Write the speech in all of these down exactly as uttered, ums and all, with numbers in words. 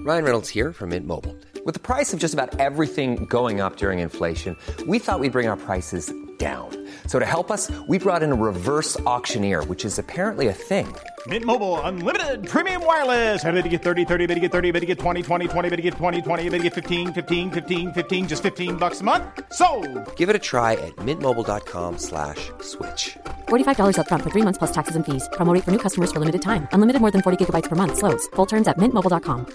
Ryan Reynolds here from Mint Mobile. With the price of just about everything going up during inflation, we thought we'd bring our prices down. So to help us, we brought in a reverse auctioneer, which is apparently a thing. Mint Mobile Unlimited Premium Wireless. How to get thirty, thirty, how to get thirty, how to get twenty, twenty, twenty, how to get twenty, twenty, how to get fifteen, fifteen, fifteen, fifteen, just fifteen bucks a month? Sold! Give it a try at mintmobile.com slash switch. forty-five dollars up front for three months plus taxes and fees. Promo rate for new customers for limited time. Unlimited more than forty gigabytes per month. Slows full terms at mint mobile dot com.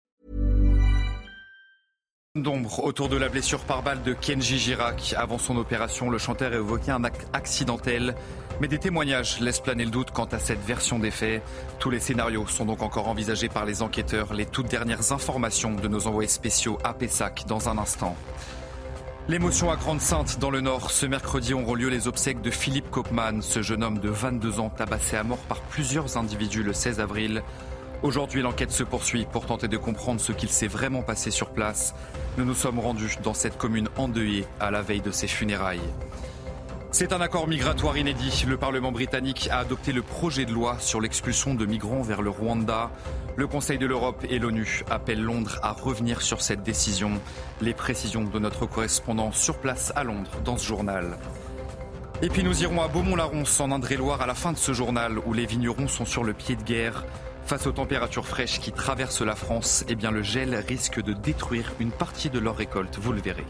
D'ombre autour de la blessure par balle de Kenji Girac. Avant son opération, le chanteur a évoqué un acte accidentel. Mais des témoignages laissent planer le doute quant à cette version des faits. Tous les scénarios sont donc encore envisagés par les enquêteurs. Les toutes dernières informations de nos envoyés spéciaux à Pessac dans un instant. L'émotion à Grande-Synthe dans le Nord. Ce mercredi auront lieu les obsèques de Philippe Kopman. Ce jeune homme de vingt-deux ans tabassé à mort par plusieurs individus le seize avril. Aujourd'hui, l'enquête se poursuit pour tenter de comprendre ce qu'il s'est vraiment passé sur place. Nous nous sommes rendus dans cette commune endeuillée à la veille de ses funérailles. C'est un accord migratoire inédit. Le Parlement britannique a adopté le projet de loi sur l'expulsion de migrants vers le Rwanda. Le Conseil de l'Europe et l'ONU appellent Londres à revenir sur cette décision. Les précisions de notre correspondant sur place à Londres dans ce journal. Et puis nous irons à Beaumont-la-Ronce en Indre-et-Loire à la fin de ce journal où les vignerons sont sur le pied de guerre. Face aux températures fraîches qui traversent la France, eh bien le gel risque de détruire une partie de leur récolte, vous le verrez.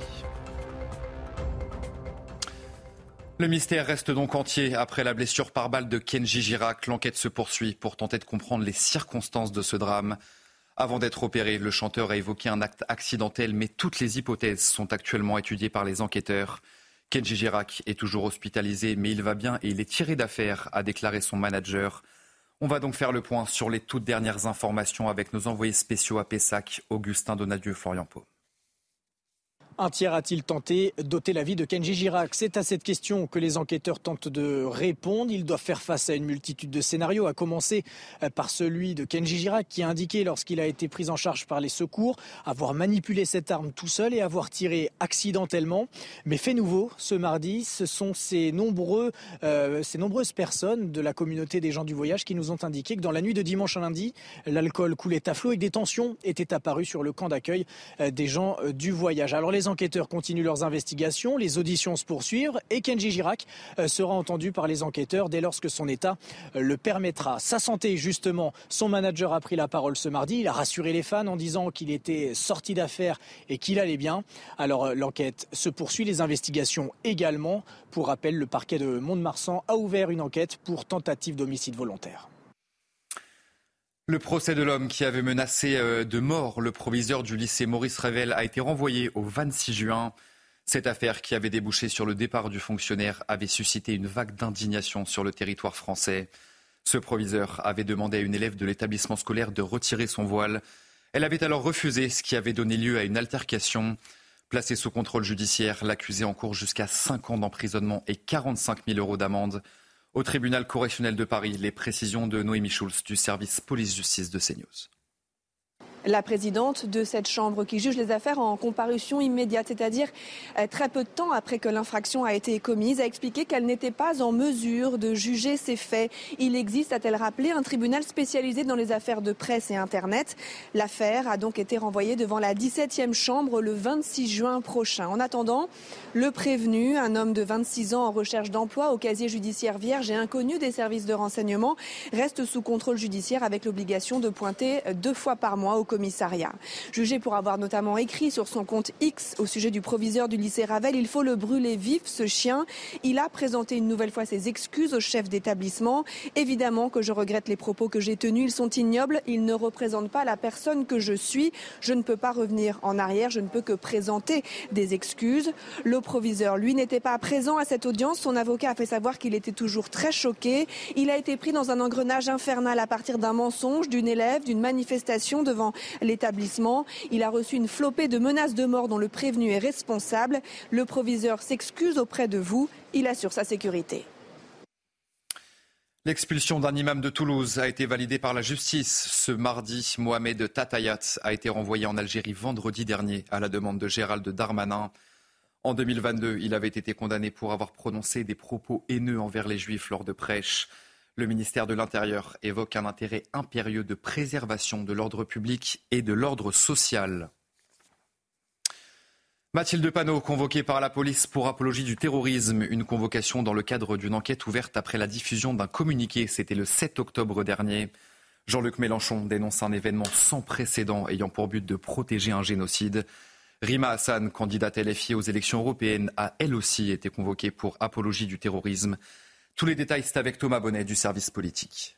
Le mystère reste donc entier après la blessure par balle de Kenji Girac. L'enquête se poursuit pour tenter de comprendre les circonstances de ce drame. Avant d'être opéré, le chanteur a évoqué un acte accidentel, mais toutes les hypothèses sont actuellement étudiées par les enquêteurs. Kenji Girac est toujours hospitalisé, mais il va bien et il est tiré d'affaire, a déclaré son manager. On va donc faire le point sur les toutes dernières informations avec nos envoyés spéciaux à Pessac, Augustin Donadieu, Florian Pau. Un tiers a-t-il tenté d'ôter la vie de Kenji Girac ? C'est à cette question que les enquêteurs tentent de répondre. Ils doivent faire face à une multitude de scénarios, à commencer par celui de Kenji Girac qui a indiqué lorsqu'il a été pris en charge par les secours avoir manipulé cette arme tout seul et avoir tiré accidentellement. Mais fait nouveau, ce mardi, ce sont ces, nombreux, euh, ces nombreuses personnes de la communauté des gens du voyage qui nous ont indiqué que dans la nuit de dimanche à lundi, l'alcool coulait à flot et que des tensions étaient apparues sur le camp d'accueil des gens du voyage. Alors les Les enquêteurs continuent leurs investigations, les auditions se poursuivent et Kenji Girac sera entendu par les enquêteurs dès lors que son état le permettra. Sa santé, justement, son manager a pris la parole ce mardi. Il a rassuré les fans en disant qu'il était sorti d'affaires et qu'il allait bien. Alors l'enquête se poursuit, les investigations également. Pour rappel, le parquet de Mont-de-Marsan a ouvert une enquête pour tentative d'homicide volontaire. Le procès de l'homme qui avait menacé de mort le proviseur du lycée Maurice Revel a été renvoyé au vingt-six juin. Cette affaire qui avait débouché sur le départ du fonctionnaire avait suscité une vague d'indignation sur le territoire français. Ce proviseur avait demandé à une élève de l'établissement scolaire de retirer son voile. Elle avait alors refusé, ce qui avait donné lieu à une altercation. Placé sous contrôle judiciaire, l'accusé encourt jusqu'à cinq ans d'emprisonnement et quarante-cinq mille euros d'amende. Au tribunal correctionnel de Paris, les précisions de Noémie Schulz du service police-justice de CNews. La présidente de cette chambre qui juge les affaires en comparution immédiate, c'est-à-dire très peu de temps après que l'infraction a été commise, a expliqué qu'elle n'était pas en mesure de juger ces faits. Il existe, a-t-elle rappelé, un tribunal spécialisé dans les affaires de presse et Internet. L'affaire a donc été renvoyée devant la dix-septième chambre le vingt-six juin prochain. En attendant, le prévenu, un homme de vingt-six ans en recherche d'emploi au casier judiciaire vierge et inconnu des services de renseignement, reste sous contrôle judiciaire avec l'obligation de pointer deux fois par mois au commissariat. Jugé pour avoir notamment écrit sur son compte X au sujet du proviseur du lycée Ravel, il faut le brûler vif, ce chien. Il a présenté une nouvelle fois ses excuses au chef d'établissement. Évidemment que je regrette les propos que j'ai tenus, ils sont ignobles, ils ne représentent pas la personne que je suis. Je ne peux pas revenir en arrière, je ne peux que présenter des excuses. Le proviseur, lui, n'était pas présent à cette audience. Son avocat a fait savoir qu'il était toujours très choqué. Il a été pris dans un engrenage infernal à partir d'un mensonge, d'une élève, d'une manifestation devant l'établissement. Il a reçu une flopée de menaces de mort dont le prévenu est responsable. Le proviseur s'excuse auprès de vous. Il assure sa sécurité. L'expulsion d'un imam de Toulouse a été validée par la justice. Ce mardi, Mohamed Tatayat a été renvoyé en Algérie vendredi dernier à la demande de Gérald Darmanin. En deux mille vingt-deux, il avait été condamné pour avoir prononcé des propos haineux envers les Juifs lors de prêches. Le ministère de l'Intérieur évoque un intérêt impérieux de préservation de l'ordre public et de l'ordre social. Mathilde Panot, convoquée par la police pour apologie du terrorisme. Une convocation dans le cadre d'une enquête ouverte après la diffusion d'un communiqué. C'était le sept octobre dernier. Jean-Luc Mélenchon dénonce un événement sans précédent ayant pour but de protéger un génocide. Rima Hassan, candidate L F I aux élections européennes, a elle aussi été convoquée pour apologie du terrorisme. Tous les détails, c'est avec Thomas Bonnet du service politique.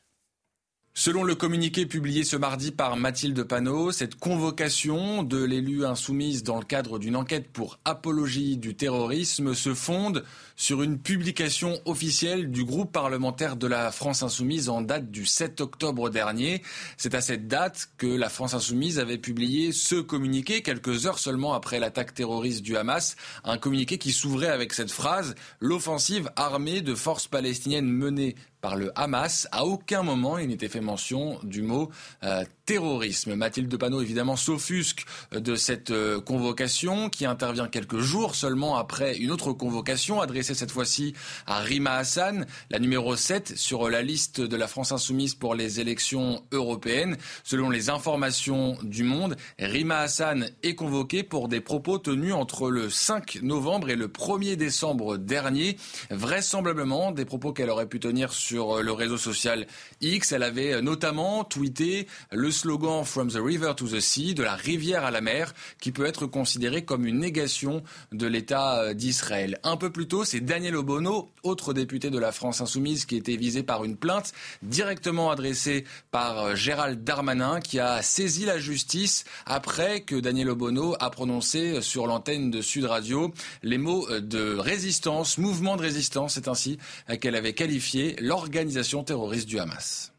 Selon le communiqué publié ce mardi par Mathilde Panot, cette convocation de l'élue insoumise dans le cadre d'une enquête pour apologie du terrorisme se fonde sur une publication officielle du groupe parlementaire de la France insoumise en date du sept octobre dernier. C'est à cette date que la France insoumise avait publié ce communiqué quelques heures seulement après l'attaque terroriste du Hamas. Un communiqué qui s'ouvrait avec cette phrase « L'offensive armée de forces palestiniennes menée par le Hamas. À aucun moment il n'était fait mention du mot euh, terrorisme. Mathilde Panot évidemment s'offusque de cette euh, convocation qui intervient quelques jours seulement après une autre convocation adressée cette fois-ci à Rima Hassan, la numéro sept sur la liste de la France insoumise pour les élections européennes. Selon les informations du Monde, Rima Hassan est convoquée pour des propos tenus entre le cinq novembre et le premier décembre dernier. Vraisemblablement des propos qu'elle aurait pu tenir sur Sur le réseau social X. Elle avait notamment tweeté le slogan « From the river to the sea », de la rivière à la mer, qui peut être considéré comme une négation de l'État d'Israël. Un peu plus tôt, c'est Daniel Obono, autre député de la France insoumise, qui était visé par une plainte directement adressée par Gérald Darmanin, qui a saisi la justice après que Daniel Obono a prononcé sur l'antenne de Sud Radio les mots de résistance, mouvement de résistance, c'est ainsi qu'elle avait qualifié l'organisation terroriste du Hamas.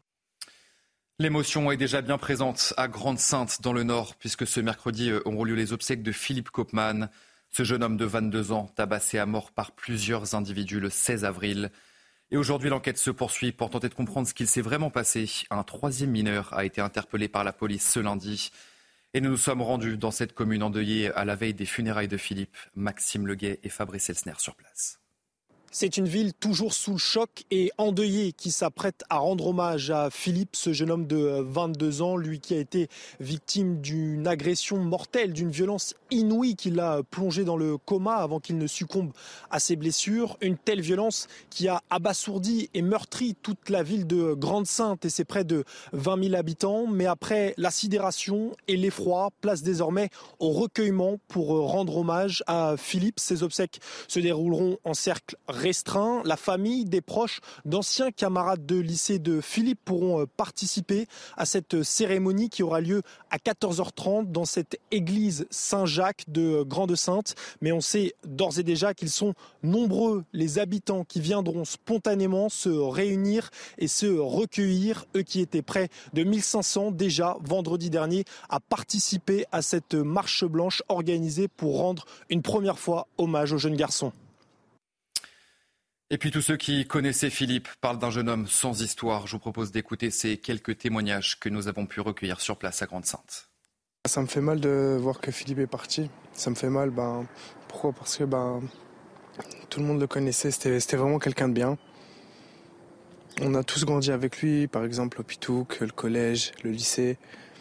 L'émotion est déjà bien présente à Grande-Synthe dans le Nord, puisque ce mercredi auront lieu les obsèques de Philippe Koopman, ce jeune homme de vingt-deux ans tabassé à mort par plusieurs individus le seize avril. Et aujourd'hui, l'enquête se poursuit pour tenter de comprendre ce qu'il s'est vraiment passé. Un troisième mineur a été interpellé par la police ce lundi. Et nous nous sommes rendus dans cette commune endeuillée à la veille des funérailles de Philippe. Maxime Leguet et Fabrice Elsner sur place. C'est une ville toujours sous le choc et endeuillée qui s'apprête à rendre hommage à Philippe, ce jeune homme de vingt-deux ans, lui qui a été victime d'une agression mortelle, d'une violence inouïe qui l'a plongé dans le coma avant qu'il ne succombe à ses blessures. Une telle violence qui a abasourdi et meurtri toute la ville de Grande-Synthe et ses près de vingt mille habitants. Mais après la sidération et l'effroi, place désormais au recueillement pour rendre hommage à Philippe. Ces obsèques se dérouleront en cercle restreint. La famille, des proches d'anciens camarades de lycée de Philippe pourront participer à cette cérémonie qui aura lieu à quatorze heures trente dans cette église Saint-Jacques de Grande-Synthe. Mais on sait d'ores et déjà qu'ils sont nombreux les habitants qui viendront spontanément se réunir et se recueillir. Eux qui étaient près de mille cinq cents déjà vendredi dernier à participer à cette marche blanche organisée pour rendre une première fois hommage au jeune garçon. Et puis tous ceux qui connaissaient Philippe parlent d'un jeune homme sans histoire. Je vous propose d'écouter ces quelques témoignages que nous avons pu recueillir sur place à Grande-Synthe. Ça me fait mal de voir que Philippe est parti. Ça me fait mal. Ben, pourquoi ? Parce que ben, tout le monde le connaissait. C'était, c'était vraiment quelqu'un de bien. On a tous grandi avec lui. Par exemple, l'Hôpitouk, le collège, le lycée.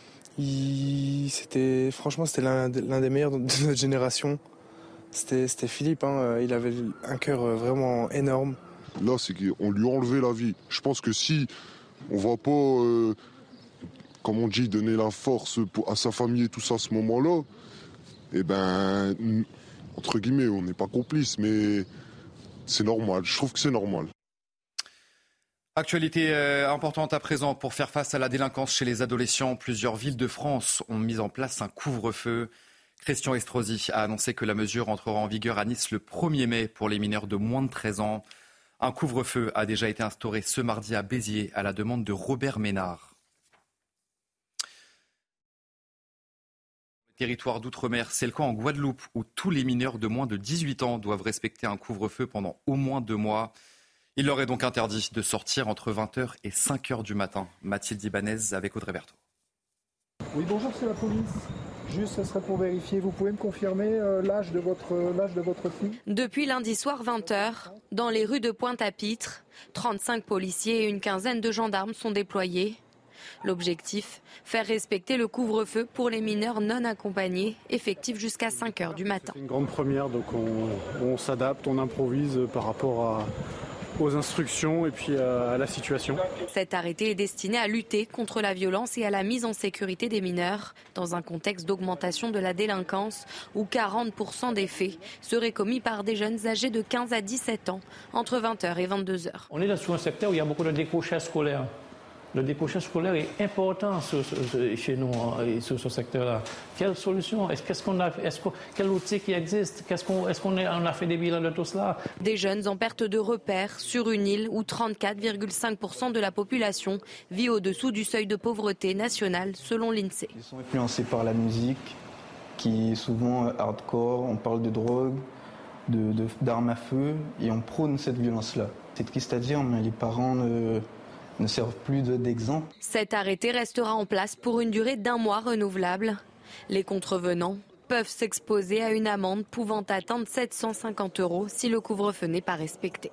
Il, c'était, franchement, c'était l'un, l'un des meilleurs de notre génération. C'était, c'était Philippe, hein. Il avait un cœur vraiment énorme. Là, c'est qu'on lui a enlevé la vie. Je pense que si on va pas, euh, comme on dit, donner la force pour, à sa famille et tout ça à ce moment-là, eh ben, entre guillemets, on n'est pas complice, mais c'est normal. Je trouve que c'est normal. Actualité euh, importante à présent pour faire face à la délinquance chez les adolescents. Plusieurs villes de France ont mis en place un couvre-feu. Christian Estrosi a annoncé que la mesure entrera en vigueur à Nice le premier mai pour les mineurs de moins de treize ans. Un couvre-feu a déjà été instauré ce mardi à Béziers à la demande de Robert Ménard. Territoire d'outre-mer, c'est le cas en Guadeloupe où tous les mineurs de moins de dix-huit ans doivent respecter un couvre-feu pendant au moins deux mois. Il leur est donc interdit de sortir entre vingt heures et cinq heures du matin. Mathilde Ibanez avec Audrey Berthaud. Oui, bonjour, c'est la police. Juste, ce serait pour vérifier. Vous pouvez me confirmer euh, l'âge de votre l'âge de votre fille ? Depuis lundi soir vingt heures, dans les rues de Pointe-à-Pitre, trente-cinq policiers et une quinzaine de gendarmes sont déployés. L'objectif, faire respecter le couvre-feu pour les mineurs non accompagnés, effectif jusqu'à cinq heures du matin. C'est une grande première, donc on, on s'adapte, on improvise par rapport à, aux instructions et puis à, à la situation. Cet arrêté est destiné à lutter contre la violence et à la mise en sécurité des mineurs, dans un contexte d'augmentation de la délinquance où quarante pour cent des faits seraient commis par des jeunes âgés de quinze à dix-sept ans, entre vingt heures et vingt-deux heures. On est là sur un secteur où il y a beaucoup de décrochage scolaire. Le décrochage scolaire est important sur, sur, chez nous, sur ce secteur-là. Quelle solution ? Est-ce, qu'est-ce qu'on a, est-ce qu'on, quel outil qui existe ? Qu'est-ce qu'on, est-ce qu'on est, on a fait des bilans de tout cela ? Des jeunes en perte de repères sur une île où trente-quatre virgule cinq pour cent de la population vit au-dessous du seuil de pauvreté nationale, selon l'INSEE. Ils sont influencés par la musique, qui est souvent hardcore. On parle de drogue, de, de, d'armes à feu, et on prône cette violence-là. C'est triste à dire, mais les parents ne... ne servent plus d'exemple. Cet arrêté restera en place pour une durée d'un mois renouvelable. Les contrevenants peuvent s'exposer à une amende pouvant atteindre sept cent cinquante euros si le couvre-feu n'est pas respecté.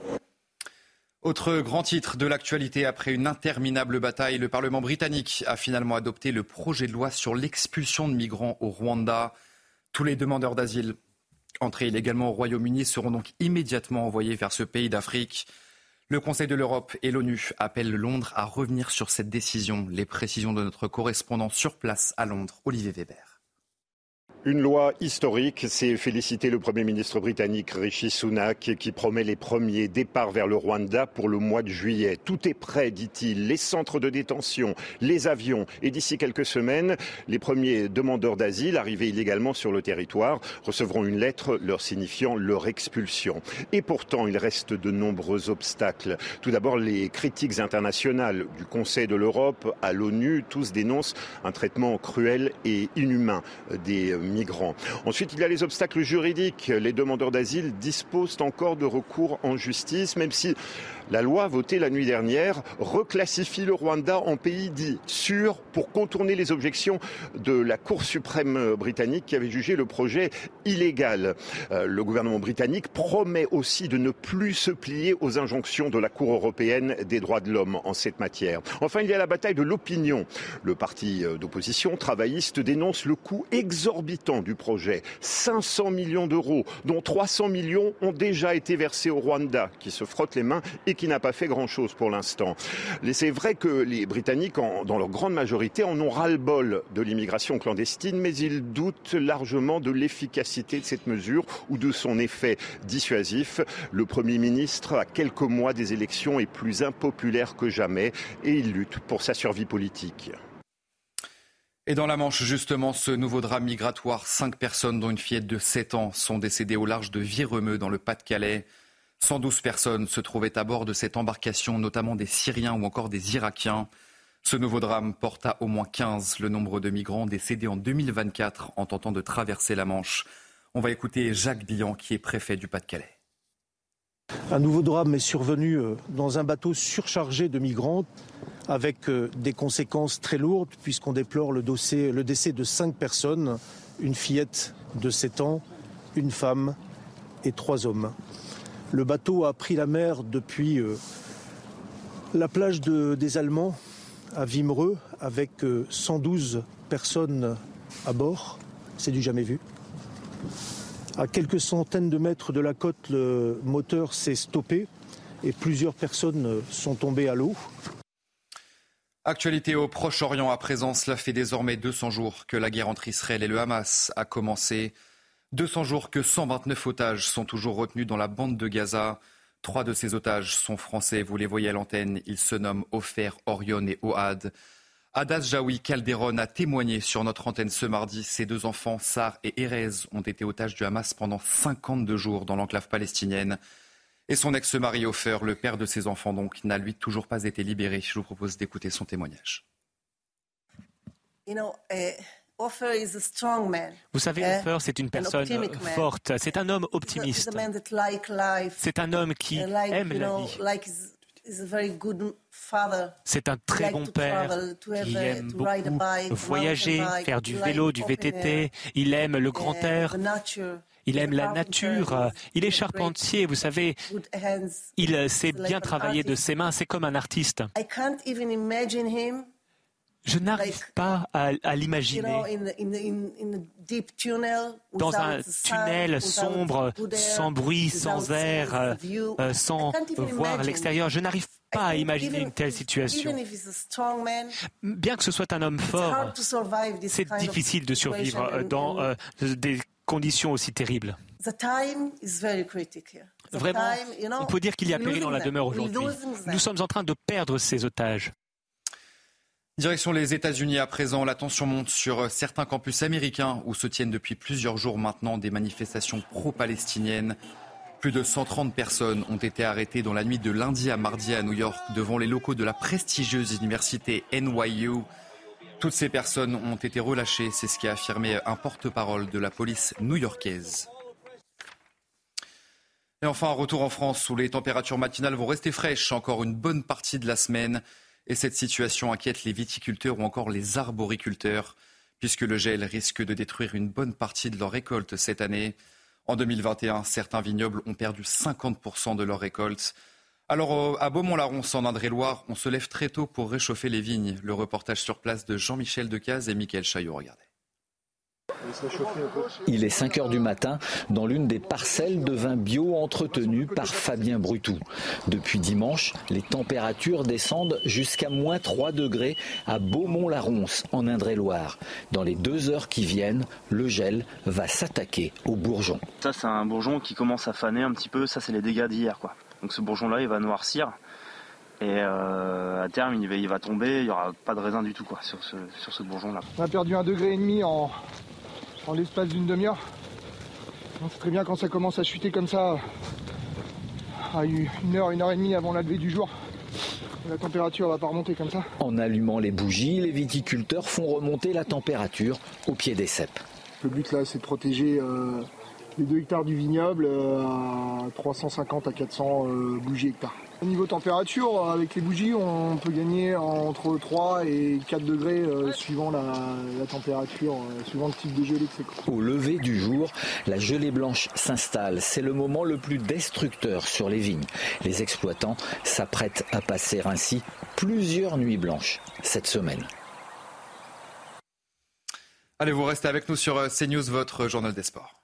Autre grand titre de l'actualité, après une interminable bataille, le Parlement britannique a finalement adopté le projet de loi sur l'expulsion de migrants au Rwanda. Tous les demandeurs d'asile entrés illégalement au Royaume-Uni seront donc immédiatement envoyés vers ce pays d'Afrique. Le Conseil de l'Europe et l'ONU appellent Londres à revenir sur cette décision. Les précisions de notre correspondant sur place à Londres, Olivier Weber. Une loi historique, c'est féliciter le Premier ministre britannique Rishi Sunak qui promet les premiers départs vers le Rwanda pour le mois de juillet. Tout est prêt, dit-il, les centres de détention, les avions. Et d'ici quelques semaines, les premiers demandeurs d'asile arrivés illégalement sur le territoire recevront une lettre leur signifiant leur expulsion. Et pourtant, il reste de nombreux obstacles. Tout d'abord, les critiques internationales du Conseil de l'Europe à l'ONU, tous dénoncent un traitement cruel et inhumain des migrants. Ensuite, il y a les obstacles juridiques. Les demandeurs d'asile disposent encore de recours en justice, même si la loi votée la nuit dernière reclassifie le Rwanda en pays dit sûr pour contourner les objections de la Cour suprême britannique qui avait jugé le projet illégal. Euh, le gouvernement britannique promet aussi de ne plus se plier aux injonctions de la Cour européenne des droits de l'homme en cette matière. Enfin, il y a la bataille de l'opinion. Le parti d'opposition travailliste dénonce le coût exorbitant du projet. cinq cents millions d'euros, dont trois cents millions ont déjà été versés au Rwanda, qui se frotte les mains et qui n'a pas fait grand-chose pour l'instant. Et c'est vrai que les Britanniques, en, dans leur grande majorité, en ont ras-le-bol de l'immigration clandestine, mais ils doutent largement de l'efficacité de cette mesure ou de son effet dissuasif. Le Premier ministre, à quelques mois des élections, est plus impopulaire que jamais et il lutte pour sa survie politique. Et dans la Manche, justement, ce nouveau drame migratoire, cinq personnes, dont une fillette de sept ans, sont décédées au large de Viremeux, dans le Pas-de-Calais. cent douze personnes se trouvaient à bord de cette embarcation, notamment des Syriens ou encore des Irakiens. Ce nouveau drame porte à au moins quinze le nombre de migrants décédés en deux mille vingt-quatre en tentant de traverser la Manche. On va écouter Jacques Billan, qui est préfet du Pas-de-Calais. Un nouveau drame est survenu dans un bateau surchargé de migrants avec des conséquences très lourdes puisqu'on déplore le, dossier, le décès de cinq personnes, une fillette de sept ans, une femme et trois hommes. Le bateau a pris la mer depuis euh, la plage de, des Allemands à Wimereux avec euh, cent douze personnes à bord. C'est du jamais vu. À quelques centaines de mètres de la côte, le moteur s'est stoppé et plusieurs personnes sont tombées à l'eau. Actualité au Proche-Orient à présent, cela fait désormais deux cents jours que la guerre entre Israël et le Hamas a commencé. deux cents jours que cent vingt-neuf otages sont toujours retenus dans la bande de Gaza. Trois de ces otages sont français, vous les voyez à l'antenne. Ils se nomment Ofer, Orion et Ohad. Hadas Jaoui Calderon a témoigné sur notre antenne ce mardi. Ses deux enfants, Sar et Erez, ont été otages du Hamas pendant cinquante-deux jours dans l'enclave palestinienne. Et son ex-mari Ofer, le père de ses enfants donc, n'a lui toujours pas été libéré. Je vous propose d'écouter son témoignage. You know, uh... Vous savez, Ofer, c'est une personne forte, c'est un homme optimiste, c'est un homme qui aime la vie. C'est un très bon père qui aime beaucoup voyager, faire du vélo, du V T T. Il aime le grand air. Il aime la nature. Il est charpentier, vous savez. Il sait bien travailler de ses mains. C'est comme un artiste. Je n'arrive pas à, à l'imaginer dans un tunnel sombre, sans bruit, sans air, euh, sans voir l'extérieur. Je n'arrive pas à imaginer une telle situation. Bien que ce soit un homme fort, c'est difficile de survivre dans euh, des conditions aussi terribles. Vraiment, on peut dire qu'il y a péril dans la demeure aujourd'hui. Nous sommes en train de perdre ces otages. Direction les États-Unis à présent, la tension monte sur certains campus américains où se tiennent depuis plusieurs jours maintenant des manifestations pro-palestiniennes. Plus de cent trente personnes ont été arrêtées dans la nuit de lundi à mardi à New York devant les locaux de la prestigieuse université N Y U. Toutes ces personnes ont été relâchées, c'est ce qu'a affirmé un porte-parole de la police new-yorkaise. Et enfin, un retour en France où les températures matinales vont rester fraîches encore une bonne partie de la semaine. Et cette situation inquiète les viticulteurs ou encore les arboriculteurs, puisque le gel risque de détruire une bonne partie de leur récolte cette année. En deux mille vingt et un, certains vignobles ont perdu cinquante pour cent de leur récolte. Alors à Beaumont-la-Ronce, en Indre-et-Loire, on se lève très tôt pour réchauffer les vignes. Le reportage sur place de Jean-Michel Decaze et Mickaël Chaillot, regardez. Il est cinq heures du matin dans l'une des parcelles de vin bio entretenues par Fabien Brutou. Depuis dimanche, les températures descendent jusqu'à moins trois degrés à Beaumont-la-Ronce, en Indre-et-Loire. Dans les deux heures qui viennent, le gel va s'attaquer aux bourgeons. Ça, c'est un bourgeon qui commence à faner un petit peu. Ça, c'est les dégâts d'hier, quoi. Donc ce bourgeon-là, il va noircir. Et euh, à terme, il va, il va tomber. Il n'y aura pas de raisin du tout, quoi, sur ce, sur ce bourgeon-là. On a perdu un degré et demi en... en l'espace d'une demi-heure. On sait très bien quand ça commence à chuter comme ça, à une heure, une heure et demie avant la levée du jour, la température va pas remonter comme ça. En allumant les bougies, les viticulteurs font remonter la température au pied des ceps. Le but là, c'est de protéger euh, les deux hectares du vignoble euh, à trois cent cinquante à quatre cents euh, bougies hectares. Au niveau température, avec les bougies, on peut gagner entre trois et quatre degrés euh, suivant la, la température, euh, suivant le type de gelée que c'est. Au lever du jour, la gelée blanche s'installe. C'est le moment le plus destructeur sur les vignes. Les exploitants s'apprêtent à passer ainsi plusieurs nuits blanches cette semaine. Allez, vous restez avec nous sur CNews, votre journal des sports.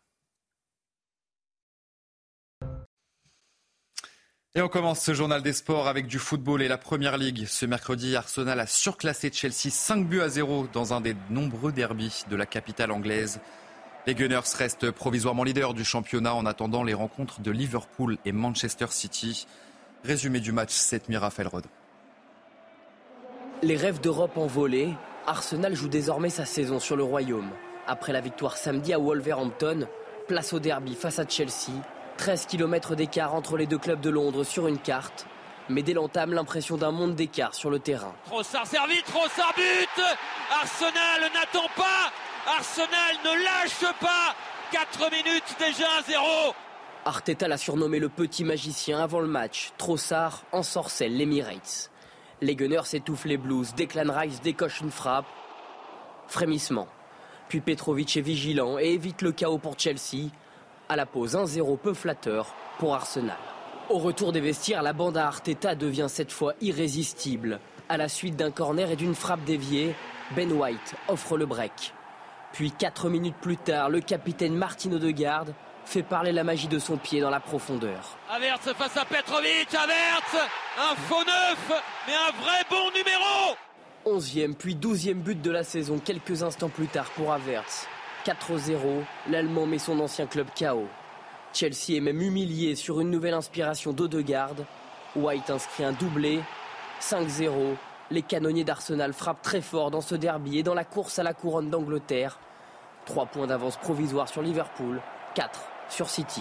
Et on commence ce journal des sports avec du football et la Première Ligue. Ce mercredi, Arsenal a surclassé Chelsea cinq buts à zéro dans un des nombreux derbys de la capitale anglaise. Les Gunners restent provisoirement leaders du championnat en attendant les rencontres de Liverpool et Manchester City. Résumé du match, cette nuit, Raphaël Rodon. Les rêves d'Europe envolés, Arsenal joue désormais sa saison sur le Royaume. Après la victoire samedi à Wolverhampton, place au derby face à Chelsea. treize kilomètres d'écart entre les deux clubs de Londres sur une carte. Mais dès l'entame, l'impression d'un monde d'écart sur le terrain. Trossard servi, Trossard but. Arsenal n'attend pas. Arsenal ne lâche pas. quatre minutes déjà à zéro. Arteta l'a surnommé le petit magicien avant le match. Trossard ensorcelle l'Emirates. Les Gunners étouffent les Blues. Declan Rice décoche une frappe. Frémissement. Puis Petrovic est vigilant et évite le chaos pour Chelsea. À la pause, un zéro peu flatteur pour Arsenal. Au retour des vestiaires, la bande à Arteta devient cette fois irrésistible. À la suite d'un corner et d'une frappe déviée, Ben White offre le break. Puis quatre minutes plus tard, le capitaine Martin Odegaard fait parler la magie de son pied dans la profondeur. Havertz face à Petrovic, Havertz, un faux neuf, mais un vrai bon numéro. Onzième puis douzième but de la saison quelques instants plus tard pour Havertz. quatre zéro, l'Allemand met son ancien club K O. Chelsea est même humilié sur une nouvelle inspiration d'Odegaard. White inscrit un doublé. cinq zéro, les canonniers d'Arsenal frappent très fort dans ce derby et dans la course à la couronne d'Angleterre. trois points d'avance provisoire sur Liverpool, quatre sur City.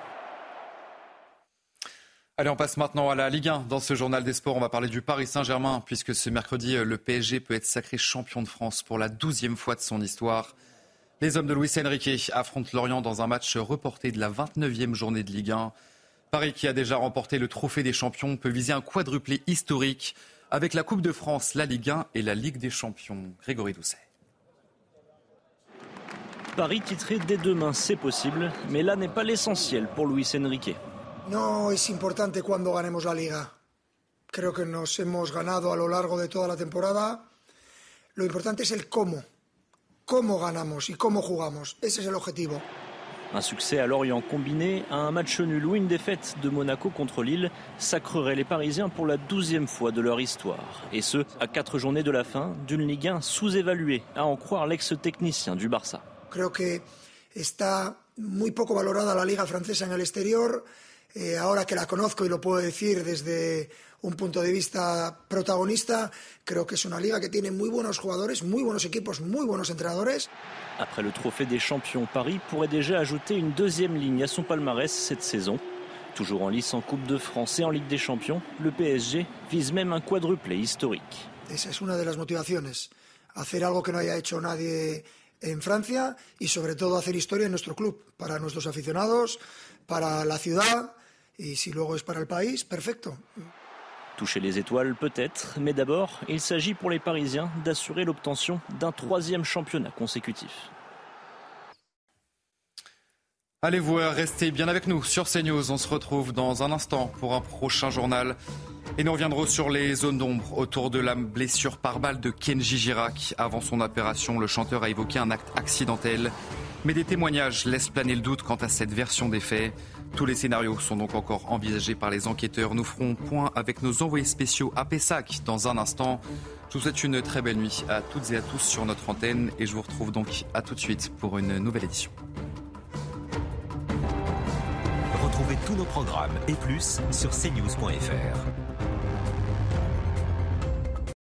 Allez, on passe maintenant à la Ligue un. Dans ce journal des sports, on va parler du Paris Saint-Germain, puisque ce mercredi, le P S G peut être sacré champion de France pour la douzième fois de son histoire. Les hommes de Luis Enrique affrontent Lorient dans un match reporté de la vingt-neuvième journée de Ligue un. Paris, qui a déjà remporté le trophée des champions, peut viser un quadruplé historique avec la Coupe de France, la Ligue un et la Ligue des champions. Grégory Doucet. Paris titré dès demain, c'est possible, mais là n'est pas l'essentiel pour Luis Enrique. No es importante cuando ganemos la Liga. Creo que nos hemos ganado a lo largo de toda la temporada. Lo importante es el cómo. Cómo ganamos y cómo jugamos. Ese es el objetivo. Un succès à Lorient combiné à un match nul ou une défaite de Monaco contre Lille sacrerait les Parisiens pour la douzième fois de leur histoire. Et ce, à quatre journées de la fin d'une Ligue un sous-évaluée, à en croire l'ex-technicien du Barça. Creo que está muy poco valorada la Liga francesa en el exterior. Eh, ahora que la conozco y lo puedo decir desde un punto de vista protagonista, creo que es una liga que tiene muy buenos jugadores, muy buenos equipos, muy buenos entrenadores. Après le trophée des champions, Paris pourrait déjà ajouter une deuxième ligne à son palmarès cette saison. Toujours en lice en Coupe de France et en Ligue des Champions, le P S G vise même un quadruplé historique. Esa es una de las motivaciones, hacer algo que no haya hecho nadie en Francia y sobre todo hacer historia en nuestro club, para nuestros aficionados, para la ciudad y si luego es para el país, perfecto. Toucher les étoiles peut-être, mais d'abord, il s'agit pour les Parisiens d'assurer l'obtention d'un troisième championnat consécutif. Allez voir, restez bien avec nous sur CNews. On se retrouve dans un instant pour un prochain journal. Et nous reviendrons sur les zones d'ombre autour de la blessure par balle de Kenji Girac. Avant son opération, le chanteur a évoqué un acte accidentel. Mais des témoignages laissent planer le doute quant à cette version des faits. Tous les scénarios sont donc encore envisagés par les enquêteurs. Nous ferons point avec nos envoyés spéciaux à Pessac dans un instant. Je vous souhaite une très belle nuit à toutes et à tous sur notre antenne. Et je vous retrouve donc à tout de suite pour une nouvelle édition. Retrouvez tous nos programmes et plus sur c news point f r.